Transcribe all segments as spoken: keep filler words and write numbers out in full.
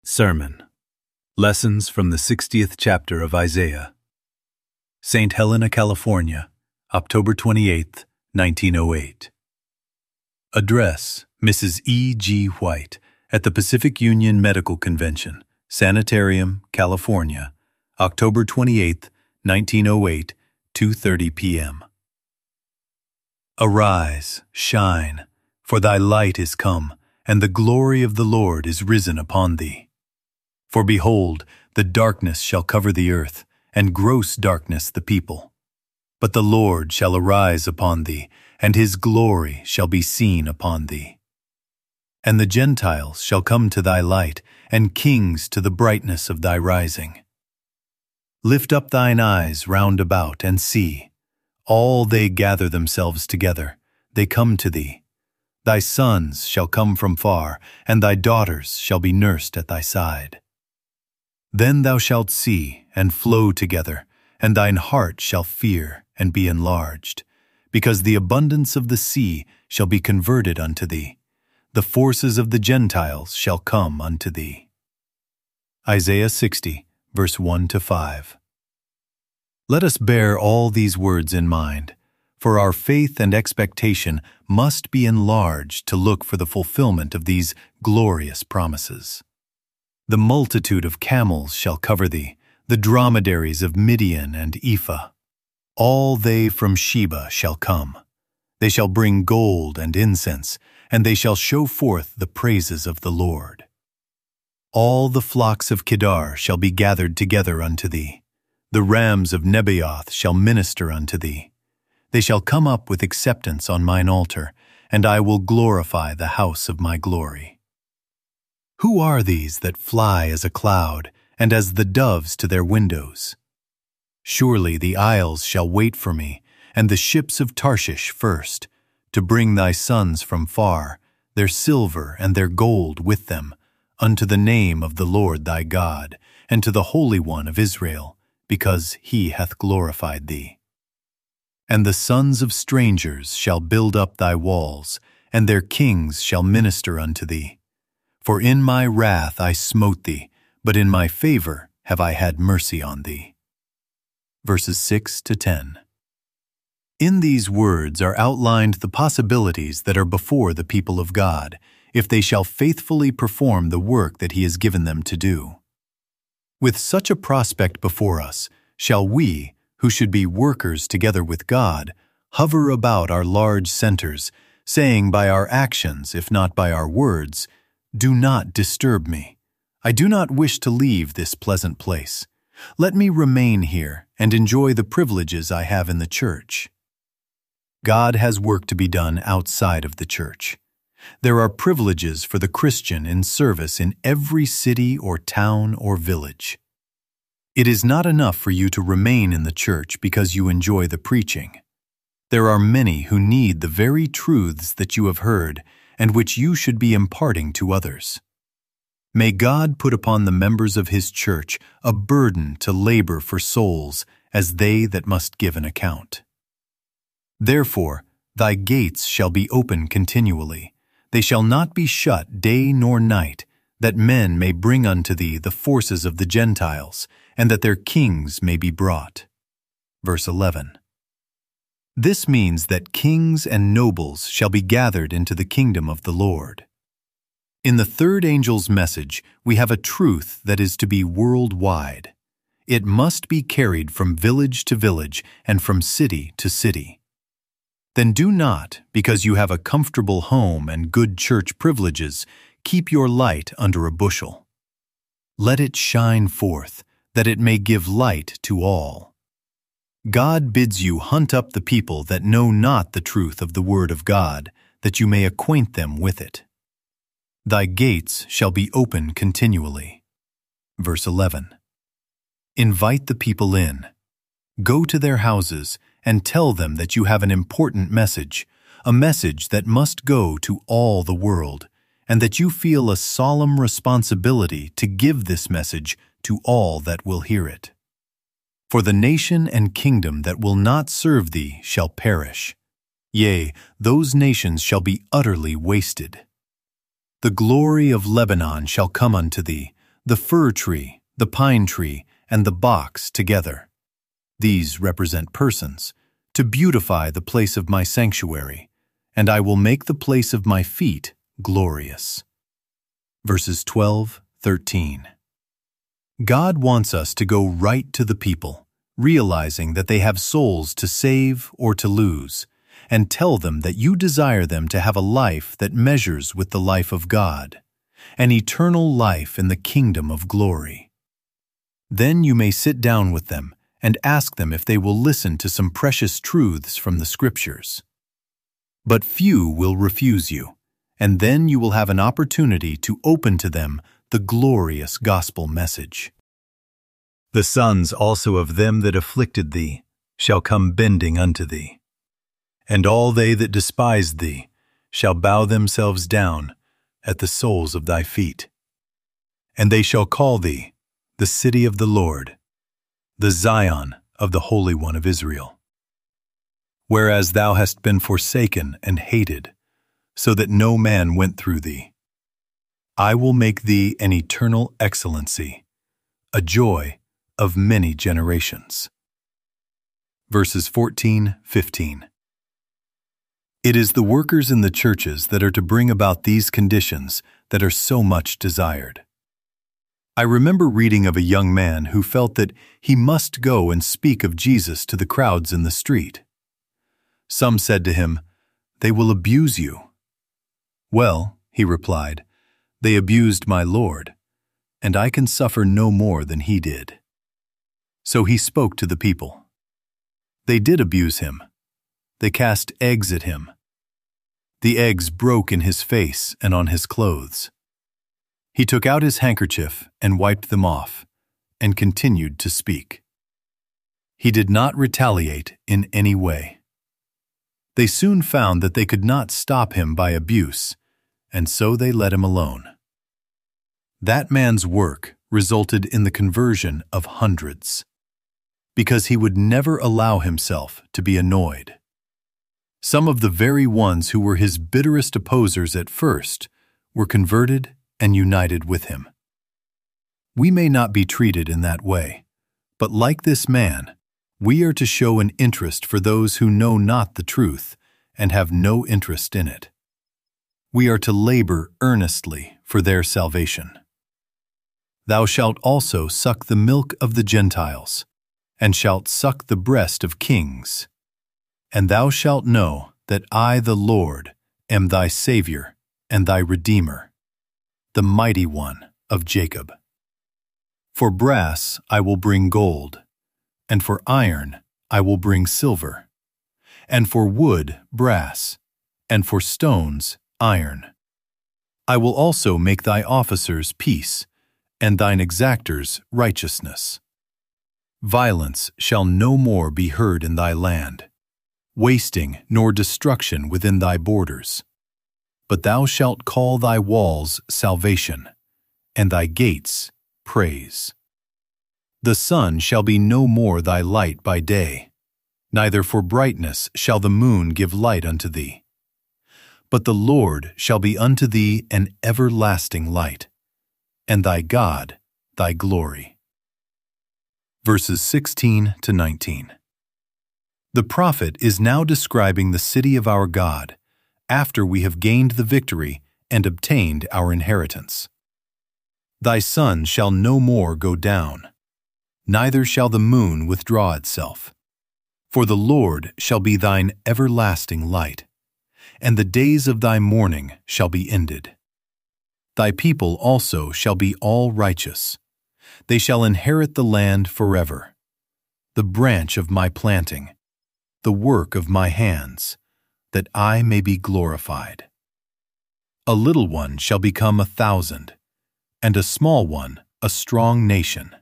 Sermon. Lessons from the sixtieth chapter of Isaiah. Saint Helena, California, October twenty-eighth, nineteen oh eight. Address, Missus E G White, at the Pacific Union Medical Convention, Sanitarium, California, October twenty-eighth, nineteen oh eight, two thirty p m Arise, shine, for thy light is come, and the glory of the Lord is risen upon thee. For behold, the darkness shall cover the earth, and gross darkness the people. But the Lord shall arise upon thee, and his glory shall be seen upon thee. And the Gentiles shall come to thy light, and kings to the brightness of thy rising. Lift up thine eyes round about, and see. All they gather themselves together, they come to thee. Thy sons shall come from far, and thy daughters shall be nursed at thy side. Then thou shalt see, and flow together, and thine heart shall fear, and be enlarged, because the abundance of the sea shall be converted unto thee. The forces of the Gentiles shall come unto thee. Isaiah sixty, verse one to five. Let us bear all these words in mind, for our faith and expectation must be enlarged to look for the fulfillment of these glorious promises. The multitude of camels shall cover thee, the dromedaries of Midian and Ephah. All they from Sheba shall come. They shall bring gold and incense, and they shall show forth the praises of the Lord. All the flocks of Kedar shall be gathered together unto thee. The rams of Nebaioth shall minister unto thee. They shall come up with acceptance on mine altar, and I will glorify the house of my glory. Who are these that fly as a cloud, and as the doves to their windows? Surely the isles shall wait for me, and the ships of Tarshish first, to bring thy sons from far, their silver and their gold with them, unto the name of the Lord thy God, and to the Holy One of Israel, because he hath glorified thee. And the sons of strangers shall build up thy walls, and their kings shall minister unto thee. For in my wrath I smote thee, but in my favor have I had mercy on thee. Verses six to ten. In these words are outlined the possibilities that are before the people of God, if they shall faithfully perform the work that he has given them to do. With such a prospect before us, shall we, who should be workers together with God, hover about our large centers, saying by our actions, if not by our words, "Do not disturb me. I do not wish to leave this pleasant place. Let me remain here and enjoy the privileges I have in the church." God has work to be done outside of the church. There are privileges for the Christian in service in every city or town or village. It is not enough for you to remain in the church because you enjoy the preaching. There are many who need the very truths that you have heard and which you should be imparting to others. May God put upon the members of his church a burden to labor for souls as they that must give an account. Therefore, thy gates shall be open continually. They shall not be shut day nor night, that men may bring unto thee the forces of the Gentiles, and that their kings may be brought. Verse eleven. This means that kings and nobles shall be gathered into the kingdom of the Lord. In the third angel's message, we have a truth that is to be worldwide. It must be carried from village to village and from city to city. Then do not, because you have a comfortable home and good church privileges, keep your light under a bushel. Let it shine forth, that it may give light to all. God bids you hunt up the people that know not the truth of the word of God, that you may acquaint them with it. Thy gates shall be open continually. Verse eleven. Invite the people in. Go to their houses and tell them that you have an important message, a message that must go to all the world, and that you feel a solemn responsibility to give this message to all that will hear it. For the nation and kingdom that will not serve thee shall perish. Yea, those nations shall be utterly wasted. The glory of Lebanon shall come unto thee, the fir tree, the pine tree, and the box together. These represent persons, to beautify the place of my sanctuary, and I will make the place of my feet glorious. Verses twelve, thirteen. God wants us to go right to the people, realizing that they have souls to save or to lose, and tell them that you desire them to have a life that measures with the life of God, an eternal life in the kingdom of glory. Then you may sit down with them and ask them if they will listen to some precious truths from the Scriptures. But few will refuse you, and then you will have an opportunity to open to them the glorious gospel message. The sons also of them that afflicted thee shall come bending unto thee, and all they that despised thee shall bow themselves down at the soles of thy feet. And they shall call thee the city of the Lord, the Zion of the Holy One of Israel. Whereas thou hast been forsaken and hated, so that no man went through thee, I will make thee an eternal excellency, a joy of many generations. Verses fourteen, fifteen. It is the workers in the churches that are to bring about these conditions that are so much desired. I remember reading of a young man who felt that he must go and speak of Jesus to the crowds in the street. Some said to him, "They will abuse you." "Well," he replied, "they abused my Lord, and I can suffer no more than he did." So he spoke to the people. They did abuse him. They cast eggs at him. The eggs broke in his face and on his clothes. He took out his handkerchief and wiped them off, and continued to speak. He did not retaliate in any way. They soon found that they could not stop him by abuse, and so they let him alone. That man's work resulted in the conversion of hundreds, because he would never allow himself to be annoyed. Some of the very ones who were his bitterest opposers at first were converted and united with him. We may not be treated in that way, but like this man, we are to show an interest for those who know not the truth and have no interest in it. We are to labor earnestly for their salvation. Thou shalt also suck the milk of the Gentiles, and shalt suck the breast of kings. And thou shalt know that I, the Lord, am thy Savior and thy Redeemer, the mighty one of Jacob. For brass I will bring gold, and for iron I will bring silver, and for wood brass, and for stones iron. I will also make thy officers peace, and thine exactors righteousness. Violence shall no more be heard in thy land, wasting nor destruction within thy borders. But thou shalt call thy walls salvation, and thy gates praise. The sun shall be no more thy light by day, neither for brightness shall the moon give light unto thee. But the Lord shall be unto thee an everlasting light, and thy God thy glory. Verses sixteen to nineteen. The prophet is now describing the city of our God after we have gained the victory and obtained our inheritance. Thy sun shall no more go down, neither shall the moon withdraw itself. For the Lord shall be thine everlasting light, and the days of thy mourning shall be ended. Thy people also shall be all righteous. They shall inherit the land forever. The branch of my planting, the work of my hands, that I may be glorified. A little one shall become a thousand, and a small one a strong nation.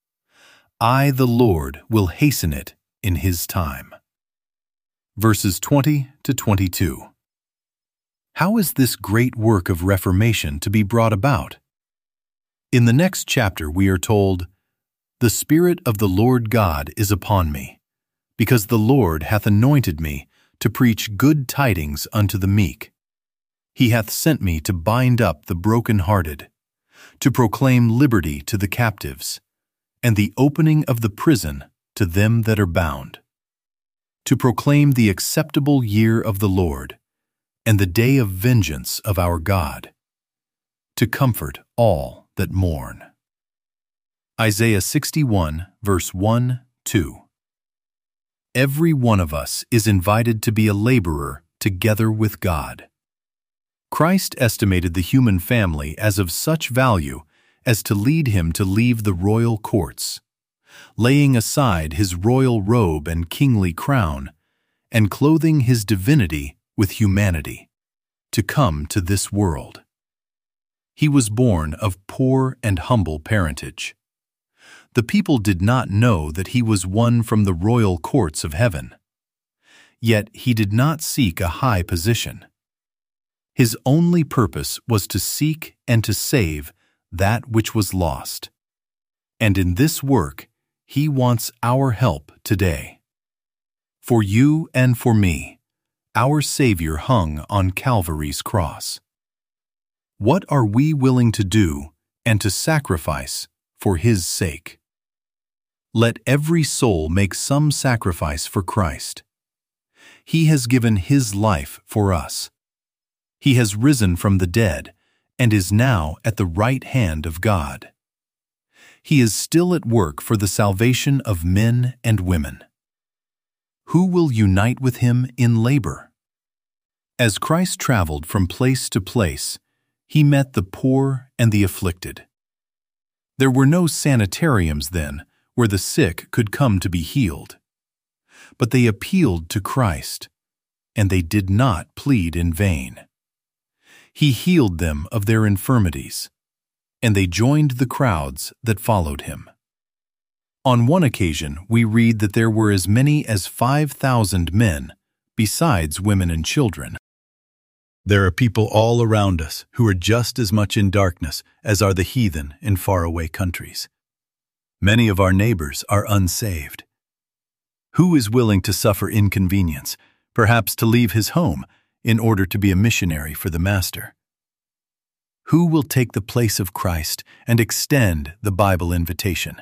I, the Lord, will hasten it in his time. Verses twenty to twenty-two. How is this great work of reformation to be brought about? In the next chapter we are told, "The Spirit of the Lord God is upon me, because the Lord hath anointed me to preach good tidings unto the meek. He hath sent me to bind up the brokenhearted, to proclaim liberty to the captives, and the opening of the prison to them that are bound, to proclaim the acceptable year of the Lord, and the day of vengeance of our God, to comfort all that mourn. Isaiah sixty-one, verse one, two. Every one of us is invited to be a laborer together with God. Christ estimated the human family as of such value as to lead him to leave the royal courts, laying aside his royal robe and kingly crown, and clothing his divinity with humanity, to come to this world. He was born of poor and humble parentage. The people did not know that he was one from the royal courts of heaven. Yet he did not seek a high position. His only purpose was to seek and to save that which was lost. And in this work, he wants our help today. For you and for me, our Savior hung on Calvary's cross. What are we willing to do and to sacrifice for his sake? Let every soul make some sacrifice for Christ. He has given his life for us. He has risen from the dead and is now at the right hand of God. He is still at work for the salvation of men and women. Who will unite with him in labor? As Christ traveled from place to place, he met the poor and the afflicted. There were no sanitariums then where the sick could come to be healed. But they appealed to Christ, and they did not plead in vain. He healed them of their infirmities, and they joined the crowds that followed him. On one occasion, we read that there were as many as five thousand men, besides women and children. There are people all around us who are just as much in darkness as are the heathen in faraway countries. Many of our neighbors are unsaved. Who is willing to suffer inconvenience, perhaps to leave his home, in order to be a missionary for the Master? Who will take the place of Christ and extend the Bible invitation?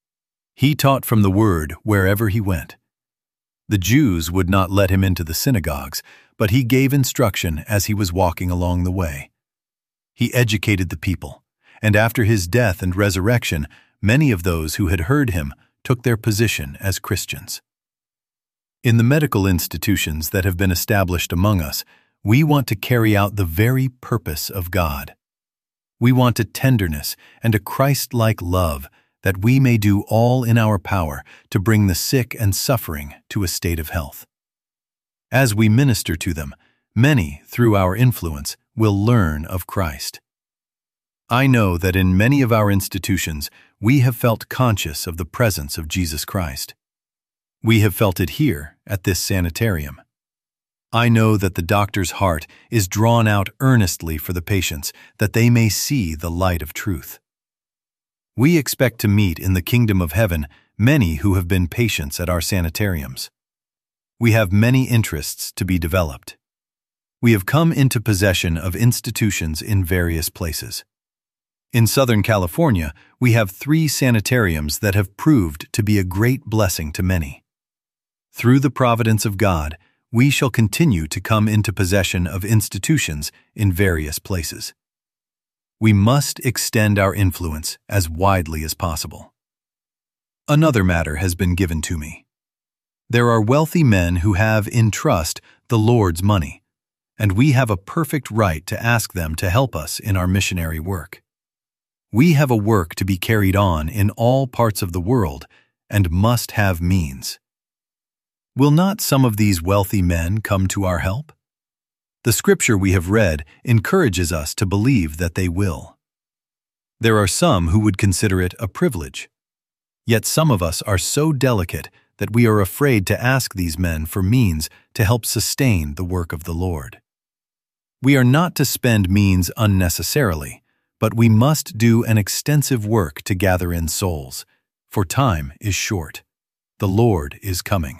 He taught from the Word wherever he went. The Jews would not let him into the synagogues, but he gave instruction as he was walking along the way. He educated the people, and after his death and resurrection, many of those who had heard him took their position as Christians. In the medical institutions that have been established among us, we want to carry out the very purpose of God. We want a tenderness and a Christ-like love that we may do all in our power to bring the sick and suffering to a state of health. As we minister to them, many, through our influence, will learn of Christ. I know that in many of our institutions, we have felt conscious of the presence of Jesus Christ. We have felt it here at this sanitarium. I know that the doctor's heart is drawn out earnestly for the patients, that they may see the light of truth. We expect to meet in the kingdom of heaven many who have been patients at our sanitariums. We have many interests to be developed. We have come into possession of institutions in various places. In Southern California, we have three sanitariums that have proved to be a great blessing to many. Through the providence of God, we shall continue to come into possession of institutions in various places. We must extend our influence as widely as possible. Another matter has been given to me. There are wealthy men who have in trust the Lord's money, and we have a perfect right to ask them to help us in our missionary work. We have a work to be carried on in all parts of the world and must have means. Will not some of these wealthy men come to our help? The scripture we have read encourages us to believe that they will. There are some who would consider it a privilege. Yet some of us are so delicate that we are afraid to ask these men for means to help sustain the work of the Lord. We are not to spend means unnecessarily, but we must do an extensive work to gather in souls, for time is short. The Lord is coming.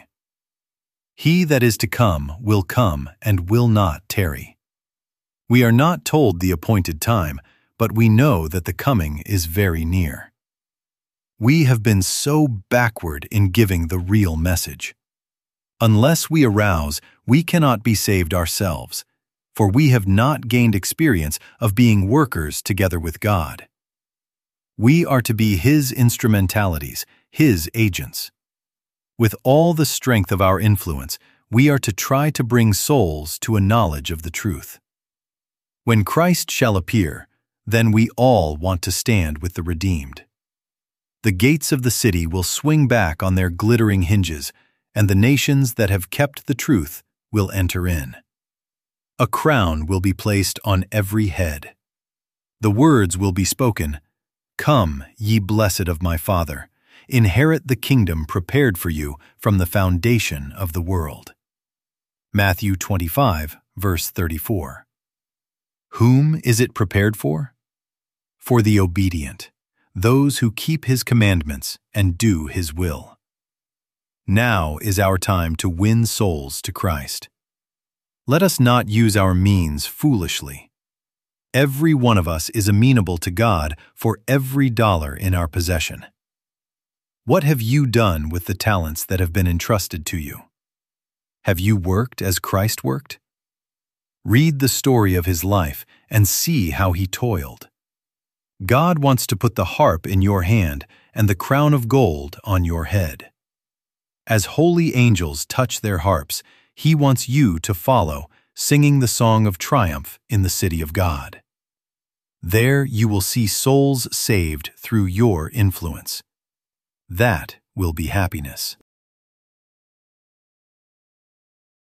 He that is to come will come and will not tarry. We are not told the appointed time, but we know that the coming is very near. We have been so backward in giving the real message. Unless we arouse, we cannot be saved ourselves, for we have not gained experience of being workers together with God. We are to be His instrumentalities, His agents. With all the strength of our influence, we are to try to bring souls to a knowledge of the truth. When Christ shall appear, then we all want to stand with the redeemed. The gates of the city will swing back on their glittering hinges, and the nations that have kept the truth will enter in. A crown will be placed on every head. The words will be spoken, "Come, ye blessed of my Father, inherit the kingdom prepared for you from the foundation of the world." Matthew twenty-five, verse thirty-four. Whom is it prepared for? For the obedient, those who keep His commandments and do His will. Now is our time to win souls to Christ. Let us not use our means foolishly. Every one of us is amenable to God for every dollar in our possession. What have you done with the talents that have been entrusted to you? Have you worked as Christ worked? Read the story of His life and see how He toiled. God wants to put the harp in your hand and the crown of gold on your head. As holy angels touch their harps, He wants you to follow, singing the song of triumph in the city of God. There you will see souls saved through your influence. That will be happiness.